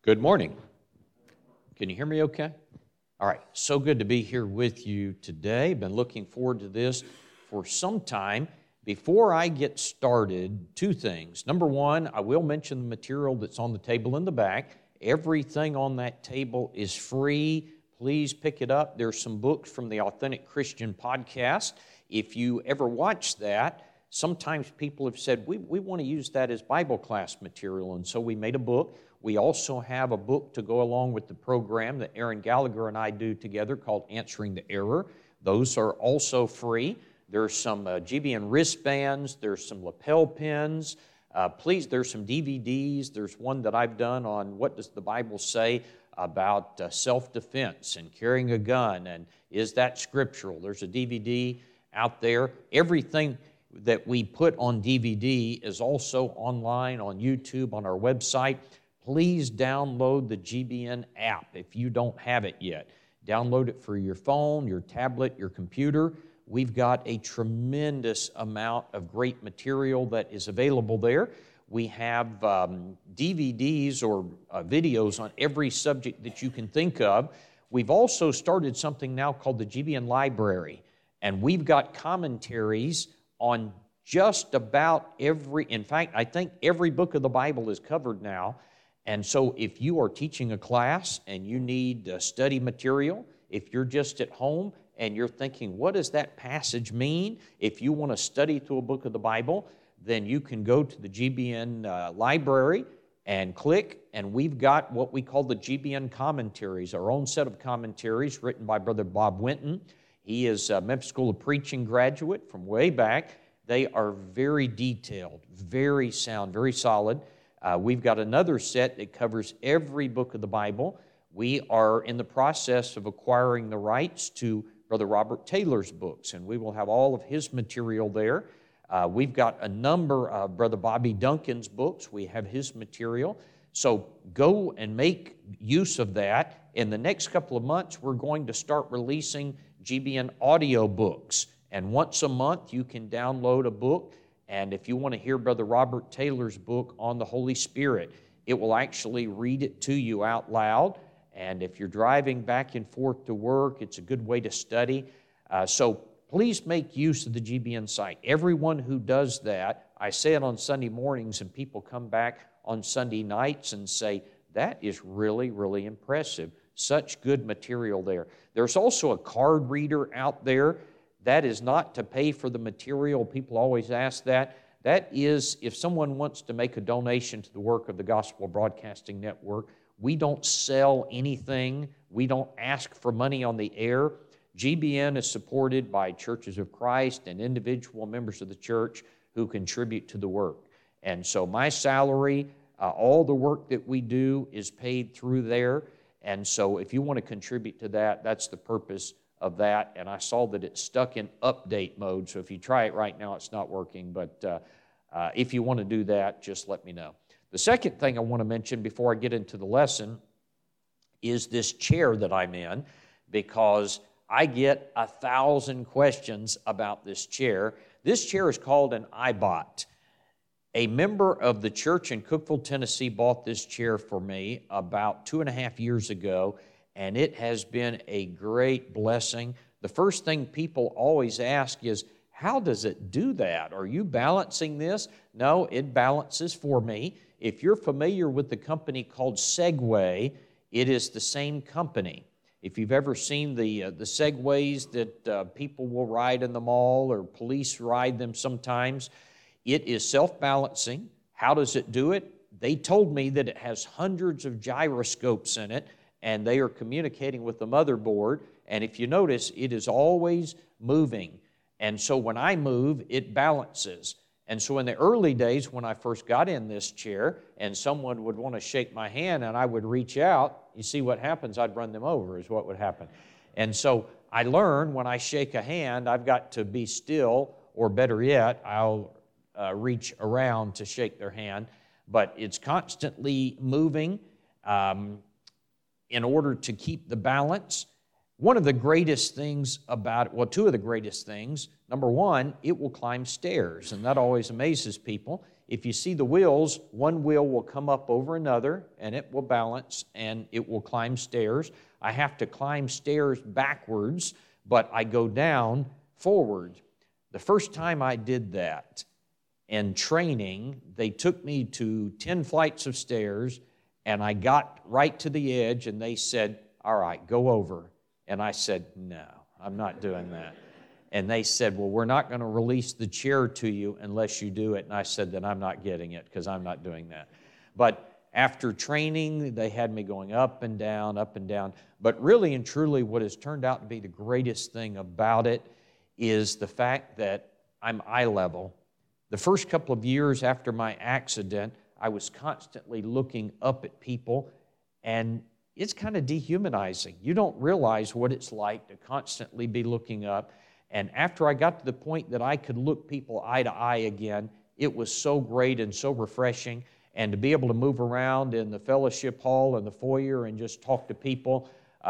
Good morning. Can you hear me okay? All right, so good to be here with you today. Been looking forward to this for some time. Before I get started, two things. Number one, I will mention the material that's on the table in the back. Everything on that table is free. Please pick it up. There's some books from the Authentic Christian Podcast. If you ever watch that, sometimes people have said, we want to use that as Bible class material, and so we made a book. We also have a book to go along with the program that Aaron Gallagher and I do together called Answering the Error. Those are also free. There's some GBN wristbands. There's some lapel pins. There's some DVDs. There's one that I've done on what does the Bible say about self-defense and carrying a gun, and is that scriptural? There's a DVD out there. Everything that we put on DVD is also online on YouTube, on our website. Please download the GBN app if you don't have it yet. Download it for your phone, your tablet, your computer. We've got a tremendous amount of great material that is available there. We have DVDs or videos on every subject that you can think of. We've also started something now called the GBN Library, and we've got commentaries on just about in fact, I think every book of the Bible is covered now. And so if you are teaching a class and you need study material, if you're just at home and you're thinking, what does that passage mean? If you want to study through a book of the Bible, then you can go to the GBN library and click, and we've got what we call the GBN commentaries, our own set of commentaries written by Brother Bob Winton. He is a Memphis School of Preaching graduate from way back. They are very detailed, very sound, very solid. We've got another set that covers every book of the Bible. We are in the process of acquiring the rights to Brother Robert Taylor's books, and we will have all of his material there. We've got a number of Brother Bobby Duncan's books. We have his material. So go and make use of that. In the next couple of months, we're going to start releasing GBN audio books. And once a month, you can download a book. And if you want to hear Brother Robert Taylor's book on the Holy Spirit, it will actually read it to you out loud. And if you're driving back and forth to work, it's a good way to study. So please make use of the GBN site. Everyone who does that, I say it on Sunday mornings, and people come back on Sunday nights and say, that is really, really impressive. Such good material there. There's also a card reader out there. That is not to pay for the material. People always ask that. That is if someone wants to make a donation to the work of the Gospel Broadcasting Network. We don't sell anything. We don't ask for money on the air. GBN is supported by Churches of Christ and individual members of the church who contribute to the work. And so my salary, all the work that we do is paid through there. And so if you want to contribute to that, that's the purpose of that. And I saw that it's stuck in update mode, so if you try it right now, it's not working. But if you want to do that, just let me know. The second thing I want to mention before I get into the lesson is this chair that I'm in, because I get 1,000 questions about this chair. This chair is called an iBot. A member of the church in Cookeville, Tennessee bought this chair for me about 2.5 years ago, and it has been a great blessing. The first thing people always ask is, how does it do that? Are you balancing this? No, it balances for me. If you're familiar with the company called Segway, it is the same company. If you've ever seen the Segways that people will ride in the mall, or police ride them sometimes, it is self-balancing. How does it do it? They told me that it has hundreds of gyroscopes in it, and they are communicating with the motherboard. And if you notice, it is always moving. And so when I move, it balances. And so in the early days when I first got in this chair and someone would want to shake my hand and I would reach out, you see what happens? I'd run them over is what would happen. And so I learned when I shake a hand, I've got to be still, or better yet, I'll reach around to shake their hand. But it's constantly moving in order to keep the balance. One of the greatest things about it, well, two of the greatest things, number one, it will climb stairs, and that always amazes people. if you see the wheels, one wheel will come up over another, and it will balance, and it will climb stairs. I have to climb stairs backwards, but I go down forward. The first time I did that in training, they took me to 10 flights of stairs, and I got right to the edge, and they said, all right, go over. And I said, no, I'm not doing that. And they said, well, we're not going to release the chair to you unless you do it. And I said, then I'm not getting it because I'm not doing that. But after training, they had me going up and down, up and down. But really and truly, what has turned out to be the greatest thing about it is the fact that I'm eye level. The first couple of years after my accident, I was constantly looking up at people, and it's kind of dehumanizing. You don't realize what it's like to constantly be looking up. And after I got to the point that I could look people eye to eye again, it was so great and so refreshing. And to be able to move around in the fellowship hall and the foyer and just talk to people,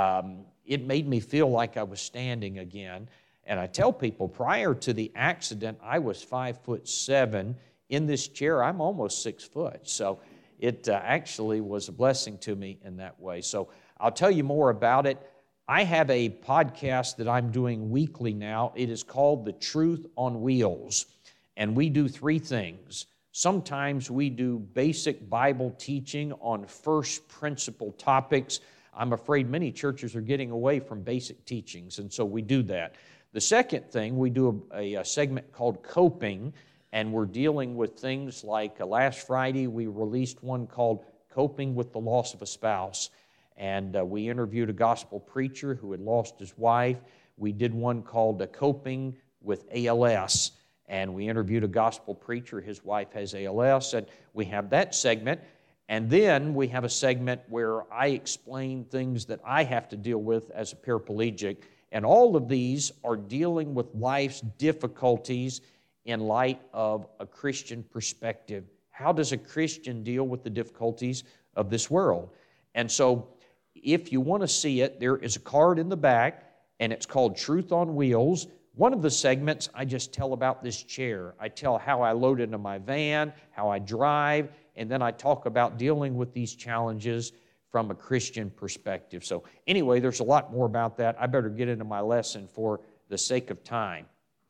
it made me feel like I was standing again. And I tell people, prior to the accident, I was 5'7". In this chair, I'm almost 6 foot. So it actually was a blessing to me in that way. So I'll tell you more about it. I have a podcast that I'm doing weekly now. It is called The Truth on Wheels. And we do 3 things. Sometimes we do basic Bible teaching on first principle topics. I'm afraid many churches are getting away from basic teachings, and so we do that. The second thing, we do a segment called Coping, and we're dealing with things like last Friday we released one called Coping with the Loss of a Spouse. And we interviewed a gospel preacher who had lost his wife. We did one called Coping with ALS. And we interviewed a gospel preacher. His wife has ALS. And we have that segment. And then we have a segment where I explain things that I have to deal with as a paraplegic. And all of these are dealing with life's difficulties in light of a Christian perspective. How does a Christian deal with the difficulties of this world? And so if you want to see it, there is a card in the back, and it's called Truth on Wheels. One of the segments, I just tell about this chair. I tell how I load it into my van, how I drive, and then I talk about dealing with these challenges from a Christian perspective. So anyway, there's a lot more about that. I better get into my lesson for the sake of time.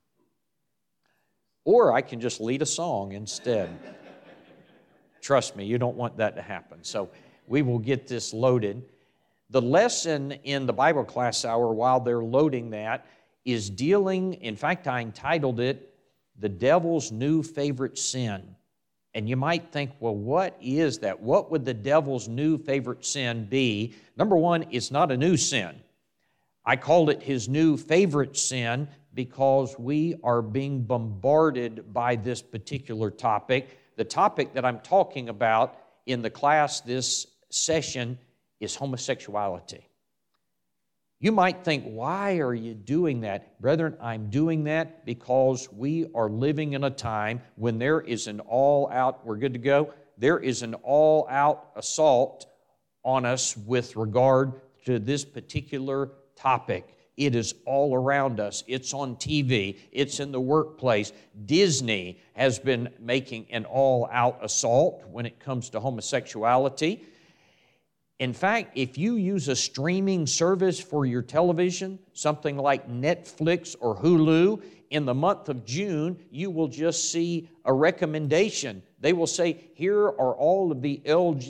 Or I can just lead a song instead. Trust me, you don't want that to happen. So we will get this loaded. The lesson in the Bible class hour while they're loading that is dealing, in fact, I entitled it, The Devil's New Favorite Sin. And you might think, well, what is that? What would the devil's new favorite sin be? Number one, it's not a new sin. I called it his new favorite sin because we are being bombarded by this particular topic. The topic that I'm talking about in the class this session is homosexuality. You might think, why are you doing that? Brethren, I'm doing that because we are living in a time when there is an all-out, we're good to go, there is an all-out assault on us with regard to this particular topic. It is all around us. It's on TV. It's in the workplace. Disney has been making an all-out assault when it comes to homosexuality. In fact, if you use a streaming service for your television, something like Netflix or Hulu, in the month of June, you will just see a recommendation. They will say, here are all of the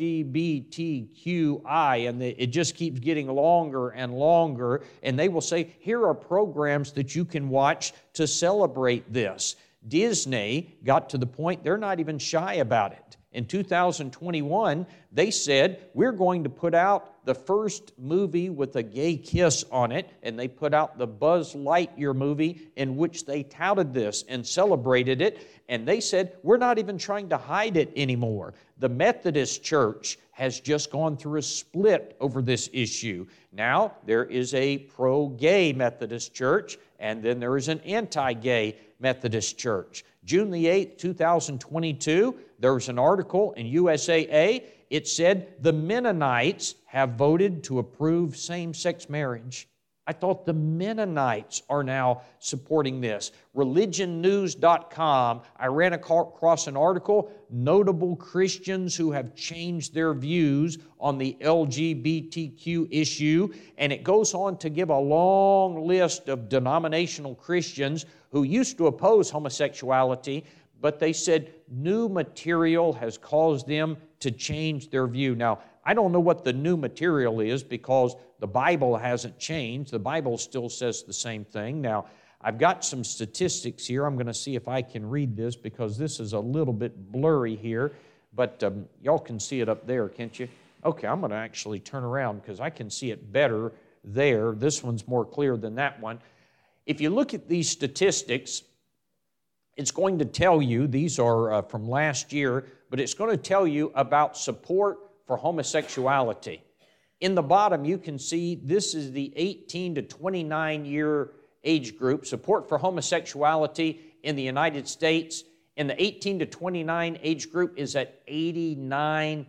LGBTQI, and it just keeps getting longer and longer. And they will say, here are programs that you can watch to celebrate this. Disney got to the point they're not even shy about it. In 2021, they said, we're going to put out the first movie with a gay kiss on it, and they put out the Buzz Lightyear movie in which they touted this and celebrated it, and they said, we're not even trying to hide it anymore. The Methodist Church has just gone through a split over this issue. Now, there is a pro-gay Methodist Church, and then there is an anti-gay Methodist Church. June the 8th, 2022, there was an article in USAA. It said the Mennonites have voted to approve same-sex marriage. I thought the Mennonites are now supporting this. ReligionNews.com, I ran across an article, notable Christians who have changed their views on the LGBTQ issue, and it goes on to give a long list of denominational Christians who used to oppose homosexuality, but they said new material has caused them to change their view. Now, I don't know what the new material is because the Bible hasn't changed. The Bible still says the same thing. Now, I've got some statistics here. I'm going to see if I can read this because this is a little bit blurry here, but y'all can see it up there, can't you? Okay, I'm going to actually turn around because I can see it better there. This one's more clear than that one. If you look at these statistics, it's going to tell you, these are from last year, but it's going to tell you about support for homosexuality. In the bottom, you can see this is the 18 to 29-year age group. Support for homosexuality in the United States in the 18 to 29 age group is at 89%.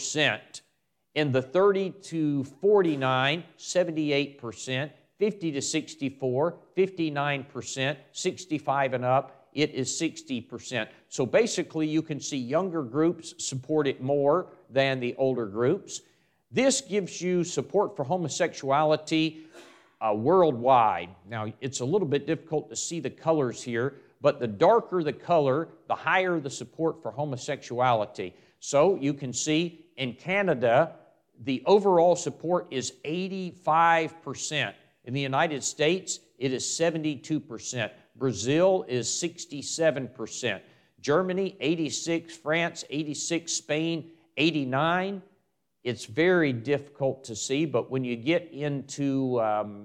In the 30 to 49, 78%. 50 to 64, 59%. 65 and up, it is 60%. So basically, you can see younger groups support it more than the older groups. This gives you support for homosexuality worldwide. Now, it's a little bit difficult to see the colors here, but the darker the color, the higher the support for homosexuality. So you can see in Canada, the overall support is 85%. In the United States, it is 72%. Brazil is 67%. Germany, 86%. France, 86%. Spain, 89%. It's very difficult to see, but when you get into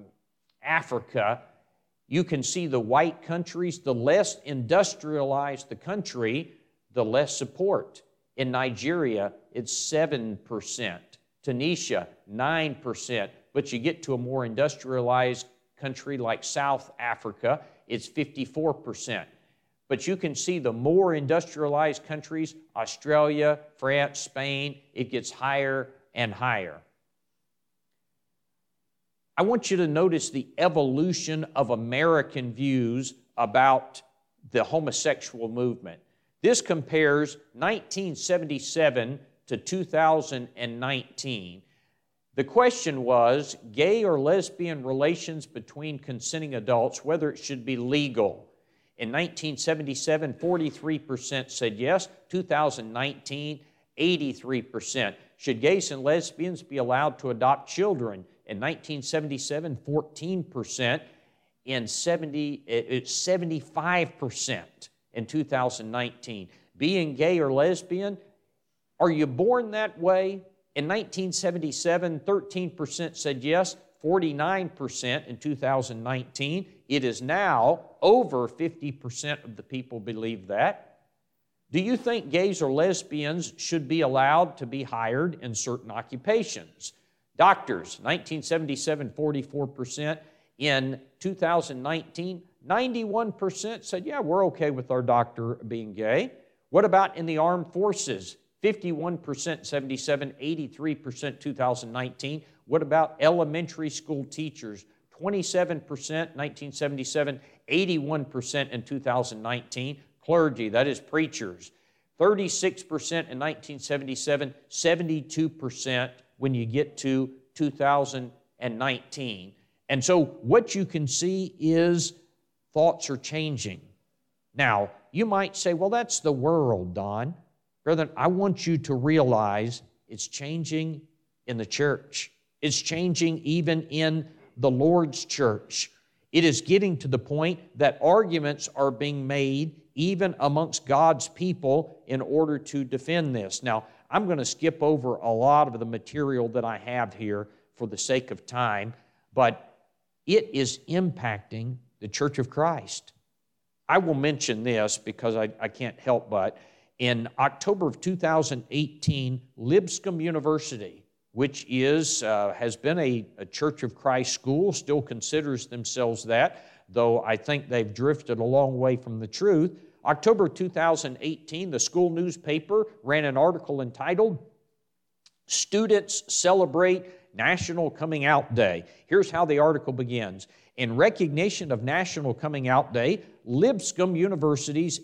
Africa, you can see the white countries. The less industrialized the country, the less support. In Nigeria, it's 7%. Tunisia, 9%. But you get to a more industrialized country like South Africa, it's 54%. But you can see the more industrialized countries, Australia, France, Spain, it gets higher and higher. I want you to notice the evolution of American views about the homosexual movement. This compares 1977 to 2019. The question was, gay or lesbian relations between consenting adults, whether it should be legal. In 1977, 43% said yes. 2019, 83%. Should gays and lesbians be allowed to adopt children? In 1977, 14%. It's 75% in 2019. Being gay or lesbian, are you born that way? In 1977, 13% said yes, 49% in 2019. It is now over 50% of the people believe that. Do you think gays or lesbians should be allowed to be hired in certain occupations? Doctors, 1977, 44%. In 2019, 91% said, yeah, we're okay with our doctor being gay. What about in the armed forces? 51%, 77, 83%, 2019. What about elementary school teachers? 27%, 1977, 81% in 2019. Clergy, that is preachers. 36% in 1977, 72% when you get to 2019. And so what you can see is thoughts are changing. Now, you might say, well, that's the world, Don. Brethren, I want you to realize it's changing in the church. It's changing even in the Lord's church. It is getting to the point that arguments are being made even amongst God's people in order to defend this. Now, I'm going to skip over a lot of the material that I have here for the sake of time, but it is impacting the Church of Christ. I will mention this because I can't help but. In October of 2018, Lipscomb University, which has been a Church of Christ school, still considers themselves that, though I think they've drifted a long way from the truth. October 2018, the school newspaper ran an article entitled, "Students Celebrate National Coming Out Day. Here's how the article begins. In recognition of National Coming Out Day, Lipscomb University's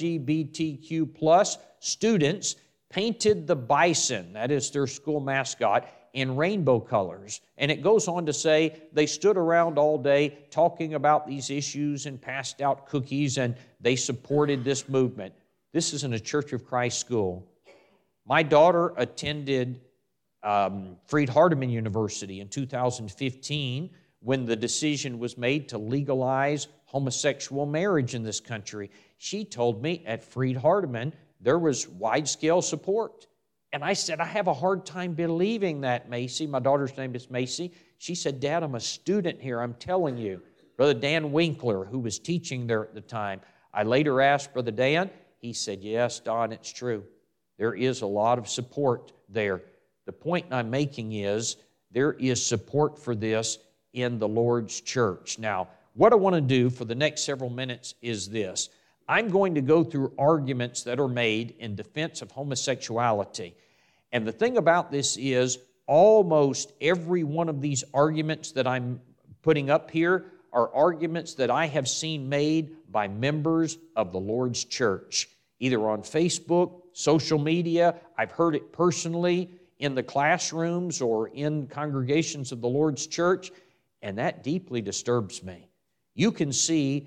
LGBTQ+ students painted the bison, that is their school mascot, in rainbow colors. And it goes on to say they stood around all day talking about these issues and passed out cookies, and they supported this movement. This is in a Church of Christ school. My daughter attended Freed-Hardeman University in 2015 when the decision was made to legalize homosexual marriage in this country. She told me at Freed-Hardeman there was wide-scale support. And I said, I have a hard time believing that, Macy. My daughter's name is Macy. She said, Dad, I'm a student here, I'm telling you. Brother Dan Winkler, who was teaching there at the time, I later asked Brother Dan. He said, yes, Don, it's true. There is a lot of support there. The point I'm making is there is support for this in the Lord's church. Now, what I want to do for the next several minutes is this. I'm going to go through arguments that are made in defense of homosexuality. And the thing about this is almost every one of these arguments that I'm putting up here are arguments that I have seen made by members of the Lord's church, either on Facebook, social media. I've heard it personally in the classrooms or in congregations of the Lord's church, and that deeply disturbs me. You can see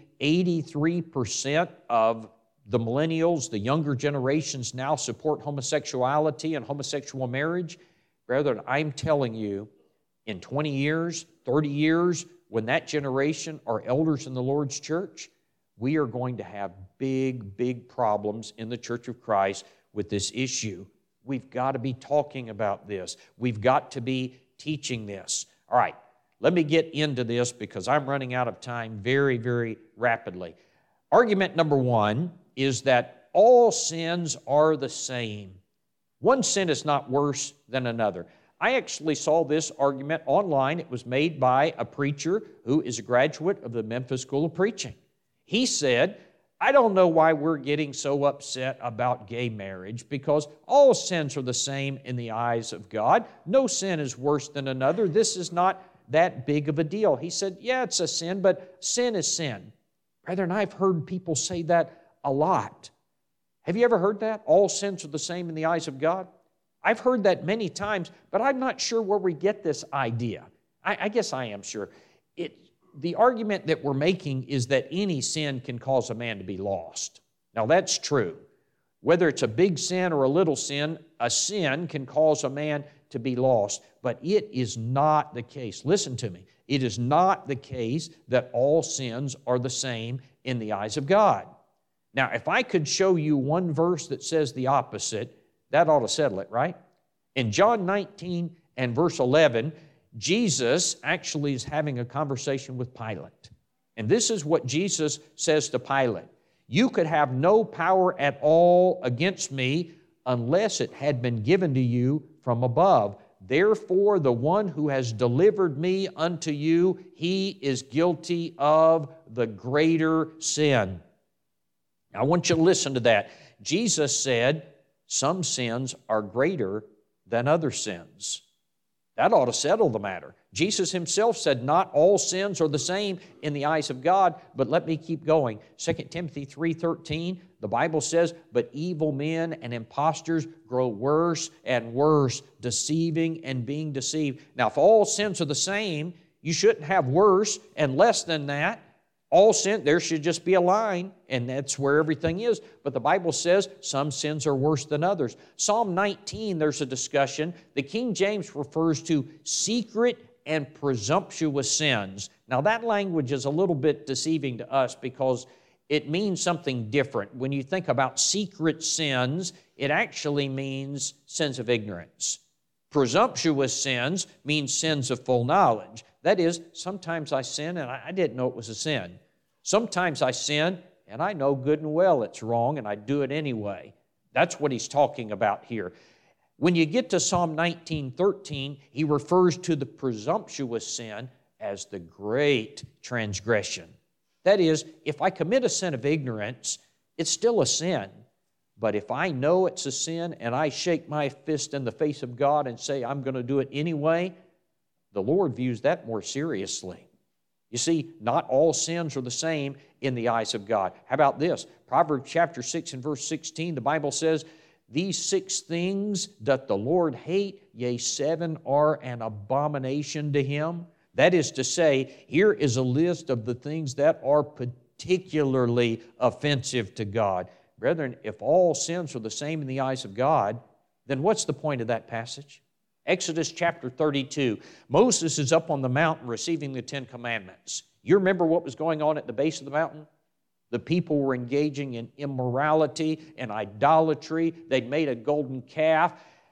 83% of the millennials, the younger generations now support homosexuality and homosexual marriage. Brethren, I'm telling you, in 20 years, 30 years, when that generation are elders in the Lord's church, we are going to have big, big problems in the Church of Christ with this issue. We've got to be talking about this. We've got to be teaching this. All right, let me get into this because I'm running out of time very, very rapidly. Argument number one is that all sins are the same. One sin is not worse than another. I actually saw this argument online. It was made by a preacher who is a graduate of the Memphis School of Preaching. He said, I don't know why we're getting so upset about gay marriage because all sins are the same in the eyes of God. No sin is worse than another. This is not that big of a deal. He said, yeah, it's a sin, but sin is sin. Brethren, I've heard people say that a lot. Have you ever heard that? All sins are the same in the eyes of God? I've heard that many times, but I'm not sure where we get this idea. I guess I am sure. The argument that we're making is that any sin can cause a man to be lost. Now, that's true. Whether it's a big sin or a sin can cause a man to be lost. But it is not the case. Listen to me. It is not the case that all sins are the same in the eyes of God. Now, if I could show you one verse that says the opposite, that ought to settle it, right? In John 19 and verse 11, Jesus actually is having a conversation with Pilate. And this is what Jesus says to Pilate. You could have no power at all against me unless it had been given to you from above. Therefore, the one who has delivered me unto you, he is guilty of the greater sin. Now, I want you to listen to that. Jesus said some sins are greater than other sins. That ought to settle the matter. Jesus himself said not all sins are the same in the eyes of God, but let me keep going. 2 Timothy 3:13, the Bible says, but evil men and impostors grow worse and worse, deceiving and being deceived. Now, if all sins are the same, you shouldn't have worse and less than that. All sin, there should just be a line, and that's where everything is. But the Bible says some sins are worse than others. Psalm 19, there's a discussion. The King James refers to secret and presumptuous sins. Now, that language is a little bit deceiving to us because it means something different. When you think about secret sins, it actually means sins of ignorance. Presumptuous sins means sins of full knowledge. That is, sometimes I sin and I didn't know it was a sin. Sometimes I sin and I know good and well it's wrong and I do it anyway. That's what he's talking about here. When you get to Psalm 19:13, he refers to the presumptuous sin as the great transgression. That is, if I commit a sin of ignorance, it's still a sin. But if I know it's a sin and I shake my fist in the face of God and say I'm going to do it anyway, the Lord views that more seriously. You see, not all sins are the same in the eyes of God. How about this? Proverbs chapter 6 and verse 16, the Bible says, "These 6 things doth the Lord hate, yea, 7 are an abomination to Him." That is to say, here is a list of the things that are particularly offensive to God. Brethren, if all sins are the same in the eyes of God, then what's the point of that passage? Exodus chapter 32. Moses is up on the mountain receiving the 10 Commandments. You remember what was going on at the base of the mountain? The people were engaging in immorality and idolatry. They'd made a golden calf.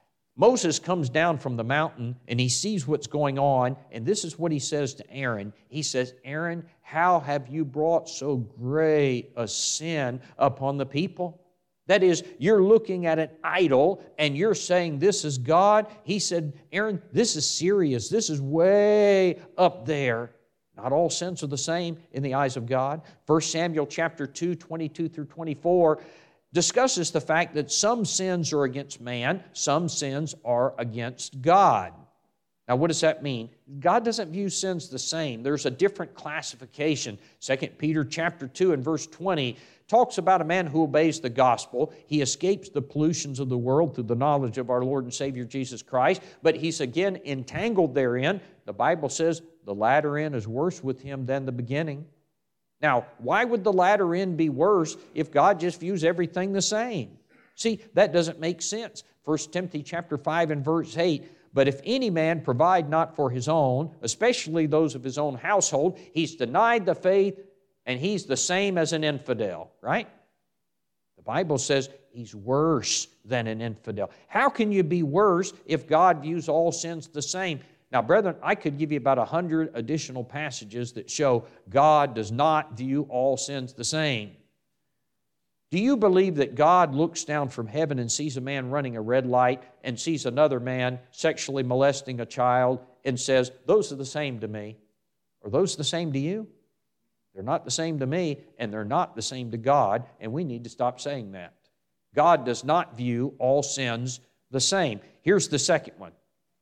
Moses comes down from the mountain and he sees what's going on, and this is what he says to Aaron. He says, "Aaron, how have you brought so great a sin upon the people?" That is, you're looking at an idol and you're saying this is God. He said, "Aaron, this is serious. This is way up there." Not all sins are the same in the eyes of God. 1 Samuel chapter 2, 22 through 24 discusses the fact that some sins are against man, some sins are against God. Now, what does that mean? God doesn't view sins the same. There's a different classification. 2 Peter chapter 2 and verse 20 talks about a man who obeys the gospel. He escapes the pollutions of the world through the knowledge of our Lord and Savior Jesus Christ, but he's again entangled therein. The Bible says the latter end is worse with him than the beginning. Now, why would the latter end be worse if God just views everything the same? See, that doesn't make sense. 1 Timothy chapter 5 and verse 8, "But if any man provide not for his own, especially those of his own household, he's denied the faith, and he's the same as an infidel," right? The Bible says he's worse than an infidel. How can you be worse if God views all sins the same? Now, brethren, I could give you about 100 additional passages that show God does not view all sins the same. Do you believe that God looks down from heaven and sees a man running a red light and sees another man sexually molesting a child and says, "Those are the same to me"? Are those the same to you? They're not the same to me, and they're not the same to God, and we need to stop saying that. God does not view all sins the same. Here's the second one.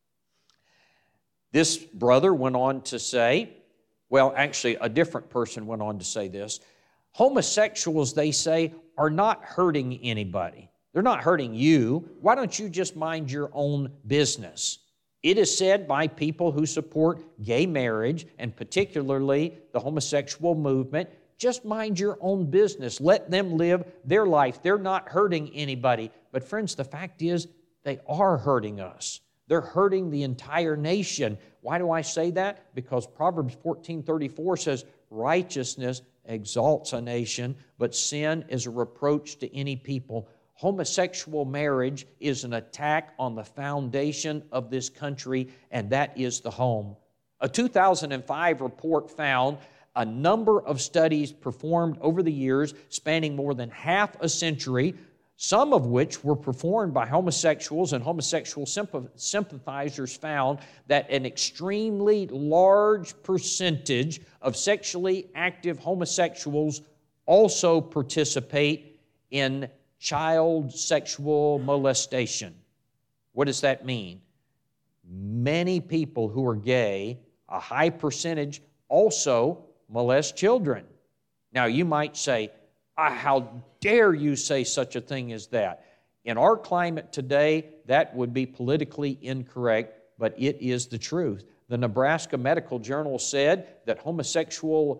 This brother went on to say, well, actually, a different person went on to say this. Homosexuals, they say, are not hurting anybody. They're not hurting you. Why don't you just mind your own business? It is said by people who support gay marriage, and particularly the homosexual movement, just mind your own business. Let them live their life. They're not hurting anybody. But friends, the fact is, they are hurting us. They're hurting the entire nation. Why do I say that? Because Proverbs 14:34 says, "Righteousness exalts a nation, but sin is a reproach to any people." Homosexual marriage is an attack on the foundation of this country, and that is the home. A 2005 report found a number of studies performed over the years spanning more than half a century, some of which were performed by homosexuals, and homosexual sympathizers found that an extremely large percentage of sexually active homosexuals also participate in child sexual molestation. What does that mean? Many people who are gay, a high percentage, also molest children. Now, you might say, how dare you say such a thing as that? In our climate today, that would be politically incorrect, but it is the truth. The Nebraska Medical Journal said that homosexuals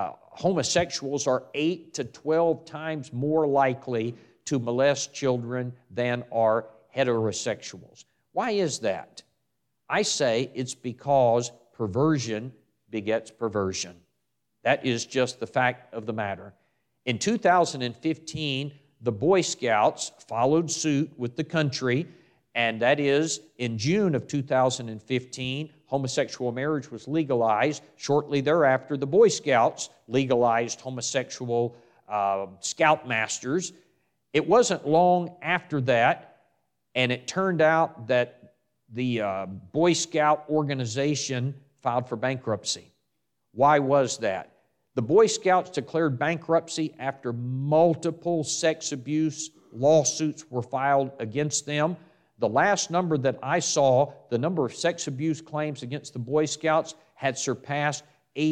are 8 to 12 times more likely to molest children than are heterosexuals. Why is that? I say it's because perversion begets perversion. That is just the fact of the matter. In 2015, the Boy Scouts followed suit with the country, and that is, in June of 2015, homosexual marriage was legalized. Shortly thereafter, the Boy Scouts legalized homosexual scoutmasters. It wasn't long after that, and it turned out that the Boy Scout organization filed for bankruptcy. Why was that? The Boy Scouts declared bankruptcy after multiple sex abuse lawsuits were filed against them. The last number that I saw, the number of sex abuse claims against the Boy Scouts had surpassed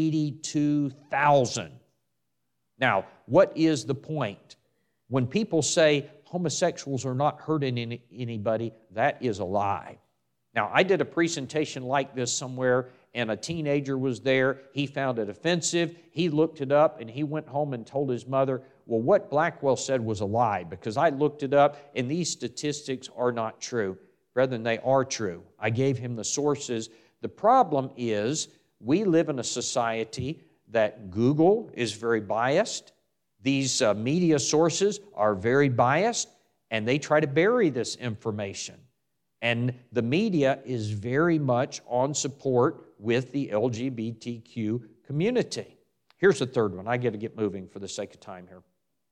82,000. Now, what is the point? When people say homosexuals are not hurting anybody, that is a lie. Now, I did a presentation like this somewhere, and a teenager was there. He found it offensive. He looked it up, and he went home and told his mother, well, what Blackwell said was a lie, because I looked it up, and these statistics are not true. Brethren, they are true. I gave him the sources. The problem is we live in a society that Google is very biased. These media sources are very biased, and they try to bury this information. And the media is very much on support with the LGBTQ community. Here's the third one. I got to get moving for the sake of time here.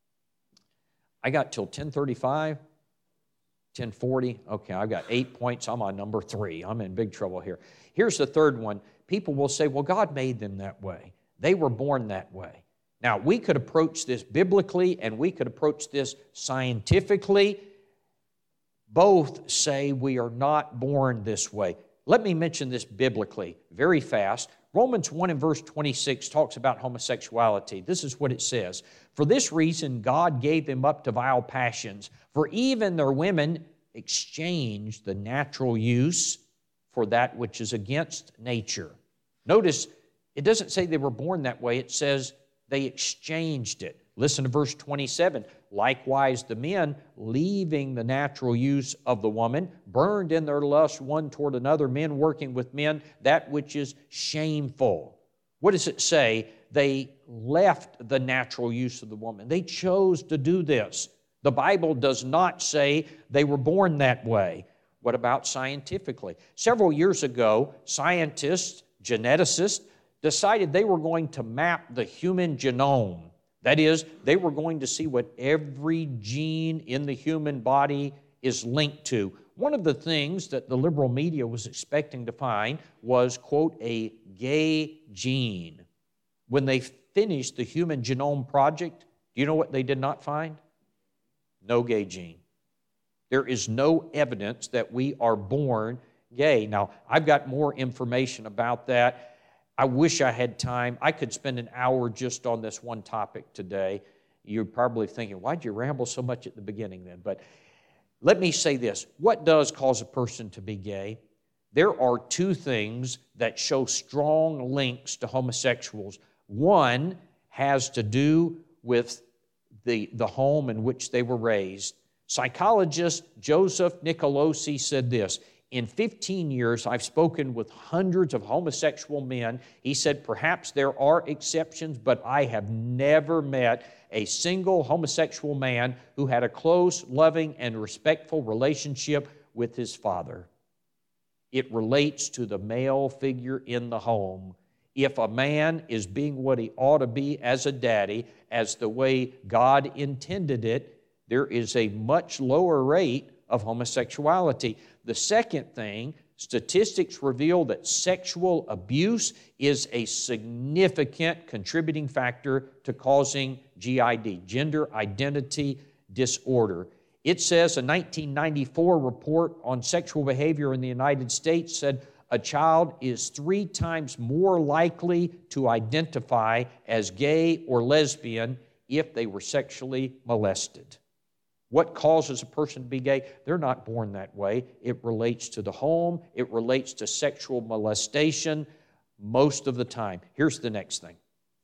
I got till 10:35, 10:40. Okay, I've got 8 points. I'm on number 3. I'm in big trouble here. Here's the third one. People will say, well, God made them that way. They were born that way. Now, we could approach this biblically and we could approach this scientifically. Both say we are not born this way. Let me mention this biblically very fast. Romans 1 and verse 26 talks about homosexuality. This is what it says. For this reason, God gave them up to vile passions, for even their women exchanged the natural use for that which is against nature. Notice, it doesn't say they were born that way. It says they exchanged it. Listen to verse 27. Likewise, the men, leaving the natural use of the woman, burned in their lust one toward another, men working with men, that which is shameful. What does it say? They left the natural use of the woman. They chose to do this. The Bible does not say they were born that way. What about scientifically? Several years ago, scientists, geneticists, decided they were going to map the human genome. That is, they were going to see what every gene in the human body is linked to. One of the things that the liberal media was expecting to find was, quote, a gay gene. When they finished the Human Genome Project, do you know what they did not find? No gay gene. There is no evidence that we are born gay. Now, I've got more information about that. I wish I had time. I could spend an hour just on this one topic today. You're probably thinking, why'd you ramble so much at the beginning then? But let me say this. What does cause a person to be gay? There are two things that show strong links to homosexuals. One has to do with the home in which they were raised. Psychologist Joseph Nicolosi said this, in 15 years, I've spoken with hundreds of homosexual men. He said, perhaps there are exceptions, but I have never met a single homosexual man who had a close, loving, and respectful relationship with his father. It relates to the male figure in the home. If a man is being what he ought to be as a daddy, as the way God intended it, there is a much lower rate of homosexuality. The second thing, statistics reveal that sexual abuse is a significant contributing factor to causing GID, gender identity disorder. It says a 1994 report on sexual behavior in the United States said a child is 3 times more likely to identify as gay or lesbian if they were sexually molested. What causes a person to be gay? They're not born that way. It relates to the home. It relates to sexual molestation most of the time. Here's the next thing.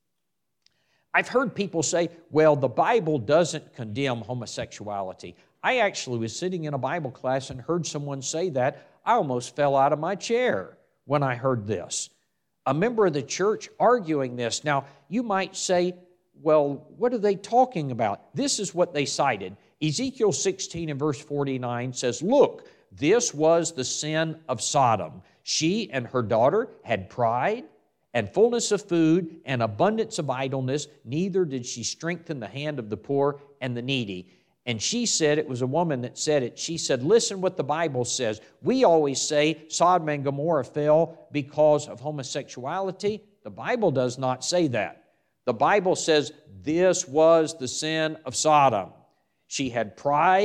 I've heard people say, well, the Bible doesn't condemn homosexuality. I actually was sitting in a Bible class and heard someone say that. I almost fell out of my chair when I heard this. A member of the church arguing this. Now, you might say, well, what are they talking about? This is what they cited. Ezekiel 16 and verse 49 says, look, this was the sin of Sodom. She and her daughter had pride and fullness of food and abundance of idleness. Neither did she strengthen the hand of the poor and the needy. And she said, it was a woman that said it, she said, listen what the Bible says. We always say Sodom and Gomorrah fell because of homosexuality. The Bible does not say that. The Bible says this was the sin of Sodom. She had pride,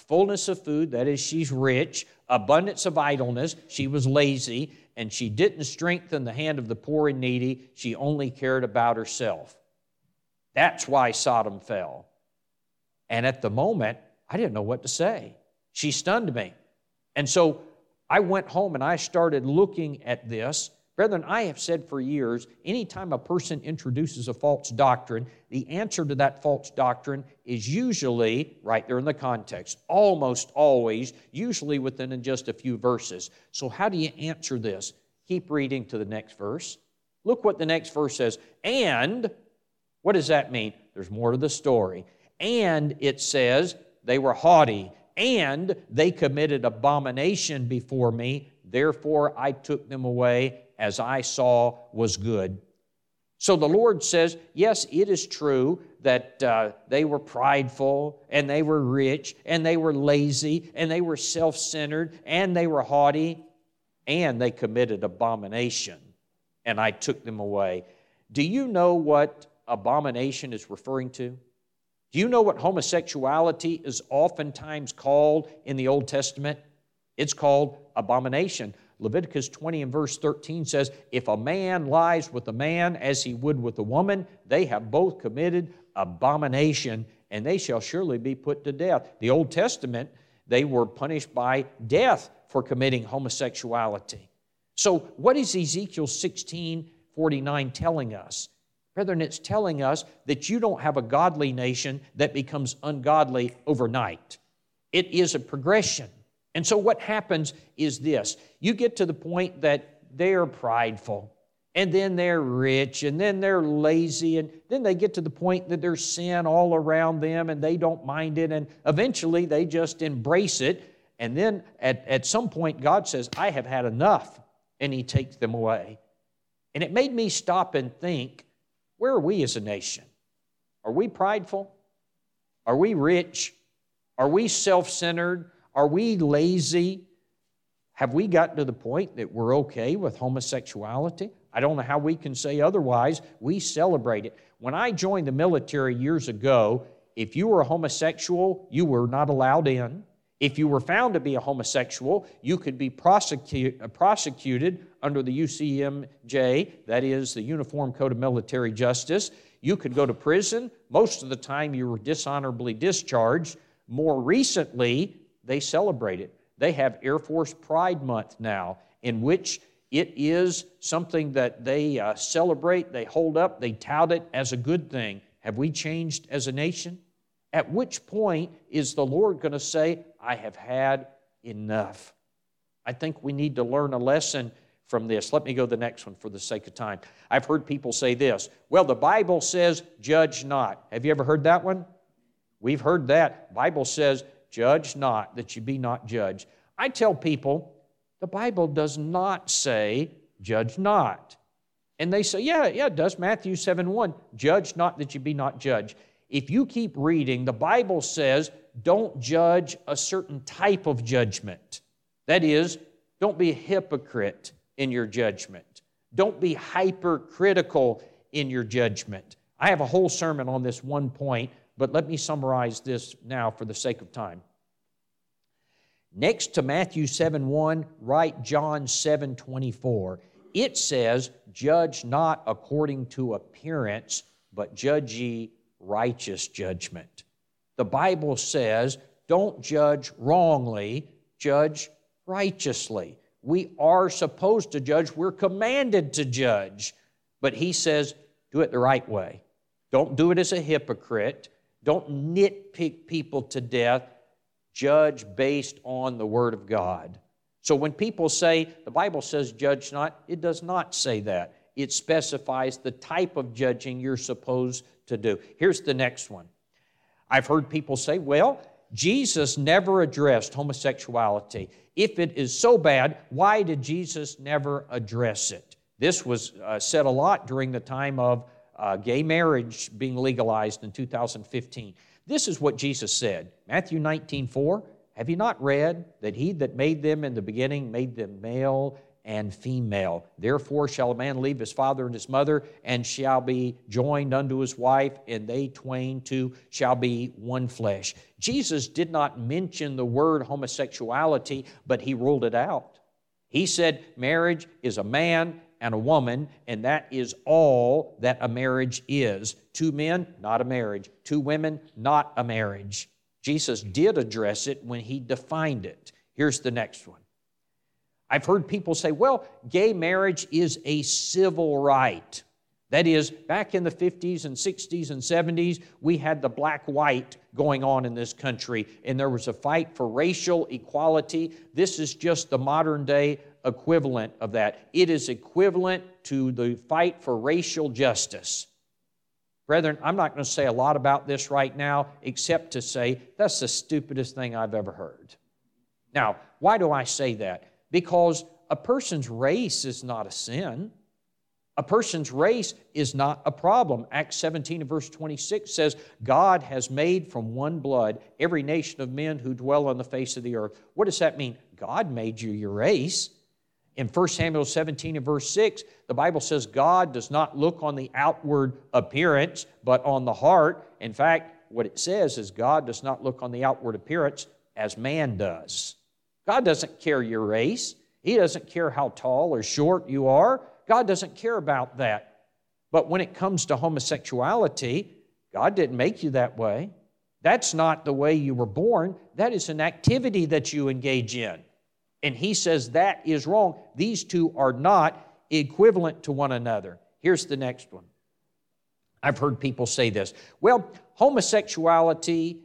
fullness of food, that is, she's rich, abundance of idleness, she was lazy, and she didn't strengthen the hand of the poor and needy, she only cared about herself. That's why Sodom fell. And at the moment, I didn't know what to say. She stunned me. And so I went home and I started looking at this. Brethren, I have said for years, anytime a person introduces a false doctrine, the answer to that false doctrine is usually right there in the context, almost always, usually within just a few verses. So how do you answer this? Keep reading to the next verse. Look what the next verse says. And, what does that mean? There's more to the story. And it says, they were haughty, and they committed abomination before me, therefore I took them away as I saw was good. So the Lord says, yes, it is true that they were prideful, and they were rich, and they were lazy, and they were self-centered, and they were haughty, and they committed abomination, and I took them away. Do you know what abomination is referring to? Do you know what homosexuality is oftentimes called in the Old Testament? It's called abomination. Leviticus 20 and verse 13 says, if a man lies with a man as he would with a woman, they have both committed abomination, and they shall surely be put to death. The Old Testament, they were punished by death for committing homosexuality. So what is Ezekiel 16:49 telling us? Brethren, it's telling us that you don't have a godly nation that becomes ungodly overnight. It is a progression. And so what happens is this. You get to the point that they are prideful, and then they're rich, and then they're lazy, and then they get to the point that there's sin all around them, and they don't mind it, and eventually they just embrace it. And then at some point, God says, I have had enough, and He takes them away. And it made me stop and think, where are we as a nation? Are we prideful? Are we rich? Are we self-centered? Are we lazy? Have we gotten to the point that we're okay with homosexuality? I don't know how we can say otherwise. We celebrate it. When I joined the military years ago, if you were a homosexual, you were not allowed in. If you were found to be a homosexual, you could be prosecuted under the UCMJ, that is the Uniform Code of Military Justice. You could go to prison. Most of the time you were dishonorably discharged. More recently, they celebrate it. They have Air Force Pride Month now, in which it is something that they celebrate, they hold up, they tout it as a good thing. Have we changed as a nation? At which point is the Lord going to say, I have had enough? I think we need to learn a lesson from this. Let me go to the next one for the sake of time. I've heard people say this, well, the Bible says, judge not. Have you ever heard that one? We've heard that. The Bible says, judge not, that you be not judged. I tell people, the Bible does not say, judge not. And they say, yeah, it does. Matthew 7:1, judge not that you be not judged. If you keep reading, the Bible says, don't judge a certain type of judgment. That is, don't be a hypocrite in your judgment. Don't be hypercritical in your judgment. I have a whole sermon on this one point, but let me summarize this now for the sake of time. Next to Matthew 7:1, write John 7:24. It says, judge not according to appearance, but judge ye righteous judgment. The Bible says, don't judge wrongly, judge righteously. We are supposed to judge. We're commanded to judge. But He says, do it the right way. Don't do it as a hypocrite. Don't nitpick people to death. Judge based on the Word of God. So when people say, the Bible says judge not, it does not say that. It specifies the type of judging you're supposed to do. Here's the next one. I've heard people say, well, Jesus never addressed homosexuality. If it is so bad, why did Jesus never address it? This was said a lot during the time of gay marriage being legalized in 2015. This is what Jesus said. Matthew 19:4, have you not read that He that made them in the beginning made them male and female. Therefore shall a man leave his father and his mother, and shall be joined unto his wife, and they twain two shall be one flesh. Jesus did not mention the word homosexuality, but he ruled it out. He said marriage is a man and a woman, and that is all that a marriage is. Two men, not a marriage. Two women, not a marriage. Jesus did address it when he defined it. Here's the next one. I've heard people say, well, gay marriage is a civil right. That is, back in the 50s and 60s and 70s, we had the black-white going on in this country, and there was a fight for racial equality. This is just the modern-day equivalent of that. It is equivalent to the fight for racial justice. Brethren, I'm not going to say a lot about this right now, except to say that's the stupidest thing I've ever heard. Now, why do I say that? Because a person's race is not a sin. A person's race is not a problem. Acts 17 and verse 26 says, God has made from one blood every nation of men who dwell on the face of the earth. What does that mean? God made you your race. In 1 Samuel 17 and verse 6, the Bible says God does not look on the outward appearance, but on the heart. In fact, what it says is God does not look on the outward appearance as man does. God doesn't care your race. He doesn't care how tall or short you are. God doesn't care about that. But when it comes to homosexuality, God didn't make you that way. That's not the way you were born. That is an activity that you engage in. And he says that is wrong. These two are not equivalent to one another. Here's the next one. I've heard people say this. Well, homosexuality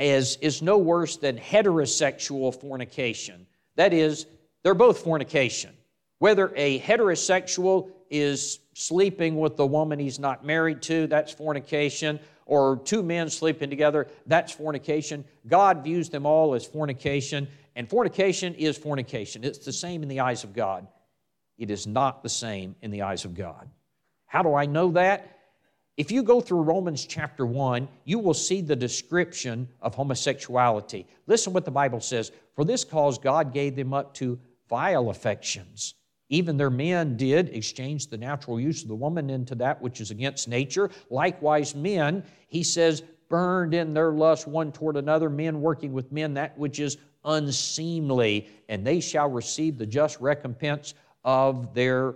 is no worse than heterosexual fornication. That is, they're both fornication. Whether a heterosexual is sleeping with the woman he's not married to, that's fornication, or two men sleeping together, that's fornication. God views them all as fornication, and fornication is fornication. It's the same in the eyes of God. It is not the same in the eyes of God. How do I know that? If you go through Romans chapter 1, you will see the description of homosexuality. Listen what the Bible says. For this cause God gave them up to vile affections. Even their men did exchange the natural use of the woman into that which is against nature. Likewise men, he says, burned in their lust one toward another, men working with men that which is unseemly, and they shall receive the just recompense of their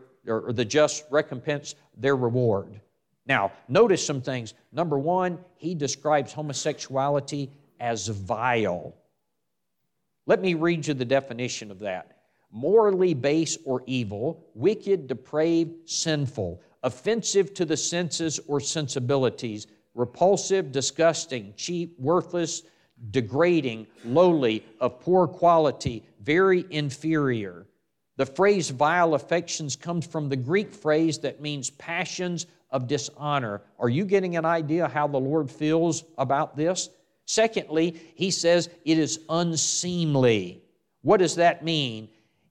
reward. Now, notice some things. Number one, he describes homosexuality as vile. Let me read you the definition of that. Morally base or evil, wicked, depraved, sinful, offensive to the senses or sensibilities, repulsive, disgusting, cheap, worthless, degrading, lowly, of poor quality, very inferior. The phrase vile affections comes from the Greek phrase that means passions of dishonor. Are you getting an idea how the Lord feels about this? Secondly, he says it is unseemly. What does that mean?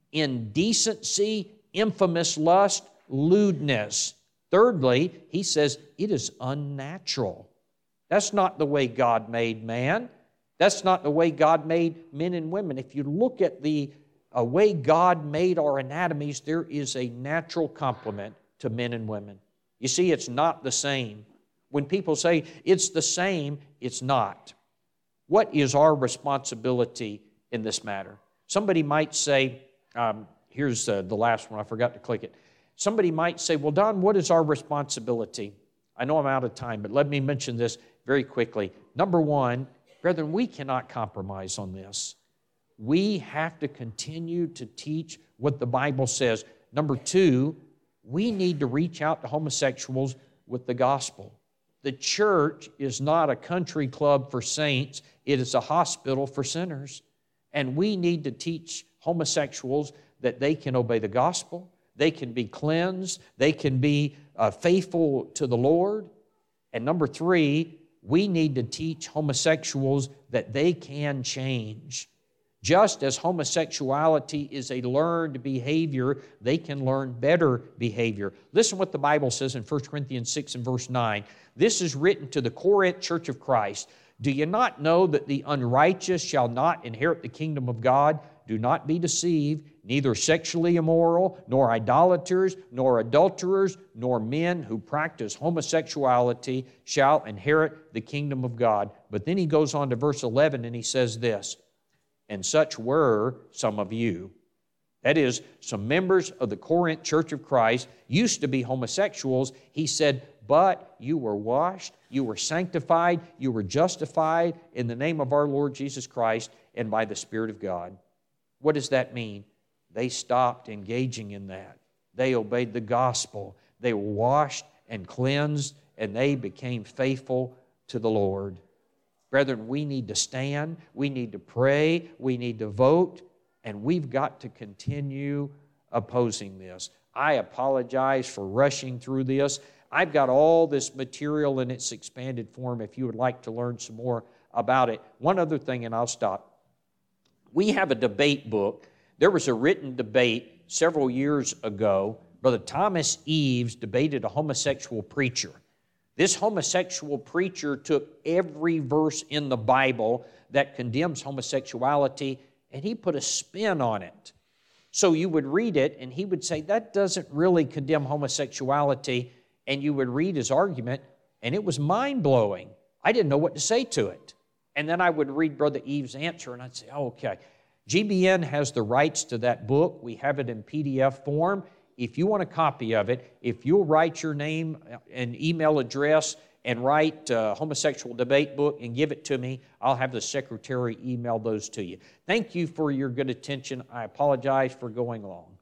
Indecency, infamous lust, lewdness. Thirdly, he says it is unnatural. That's not the way God made man. That's not the way God made men and women. If you look at the way God made our anatomies, there is a natural complement to men and women. You see, it's not the same. When people say it's the same, it's not. What is our responsibility in this matter? Somebody might say, here's the last one, I forgot to click it. Somebody might say, well, Don, what is our responsibility? I know I'm out of time, but let me mention this very quickly. Number one, brethren, we cannot compromise on this. We have to continue to teach what the Bible says. Number two, we need to reach out to homosexuals with the gospel. The church is not a country club for saints. It is a hospital for sinners. And we need to teach homosexuals that they can obey the gospel, they can be cleansed, they can be faithful to the Lord. And number three, we need to teach homosexuals that they can change. Just as homosexuality is a learned behavior, they can learn better behavior. Listen what the Bible says in 1 Corinthians 6 and verse 9. This is written to the Corinth church of Christ. Do you not know that the unrighteous shall not inherit the kingdom of God? Do not be deceived. Neither sexually immoral, nor idolaters, nor adulterers, nor men who practice homosexuality shall inherit the kingdom of God. But then he goes on to verse 11 and he says this, and such were some of you. That is, some members of the Corinth Church of Christ used to be homosexuals. He said, but you were washed, you were sanctified, you were justified in the name of our Lord Jesus Christ and by the Spirit of God. What does that mean? They stopped engaging in that. They obeyed the gospel. They were washed and cleansed, and they became faithful to the Lord. Brethren, we need to stand, we need to pray, we need to vote, and we've got to continue opposing this. I apologize for rushing through this. I've got all this material in its expanded form if you would like to learn some more about it. One other thing, and I'll stop. We have a debate book. There was a written debate several years ago. Brother Thomas Eves debated a homosexual preacher. This homosexual preacher took every verse in the Bible that condemns homosexuality, and he put a spin on it. So you would read it, and he would say, that doesn't really condemn homosexuality, and you would read his argument, and it was mind-blowing. I didn't know what to say to it. And then I would read Brother Eves' answer, and I'd say, oh, okay. GBN has the rights to that book. We have it in PDF form. If you want a copy of it, if you'll write your name and email address and write homosexual debate book and give it to me, I'll have the secretary email those to you. Thank you for your good attention. I apologize for going long.